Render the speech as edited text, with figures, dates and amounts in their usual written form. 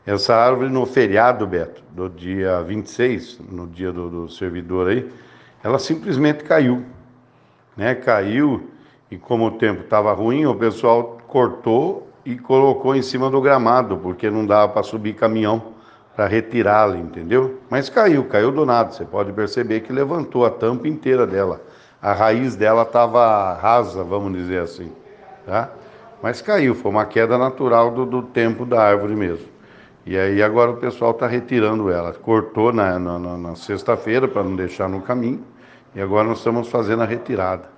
Essa árvore no feriado, Beto, do dia 26, no dia do servidor aí, ela simplesmente caiu, né? Caiu e como o tempo estava ruim, o pessoal cortou e colocou em cima do gramado, porque não dava para subir caminhão para retirá-la, entendeu? Mas caiu do nada. Você pode perceber que levantou a tampa inteira dela. A raiz dela estava rasa, vamos dizer assim, tá? Mas caiu, foi uma queda natural do tempo da árvore mesmo. E aí agora o pessoal está retirando ela. Cortou na sexta-feira para não deixar no caminho. E agora nós estamos fazendo a retirada.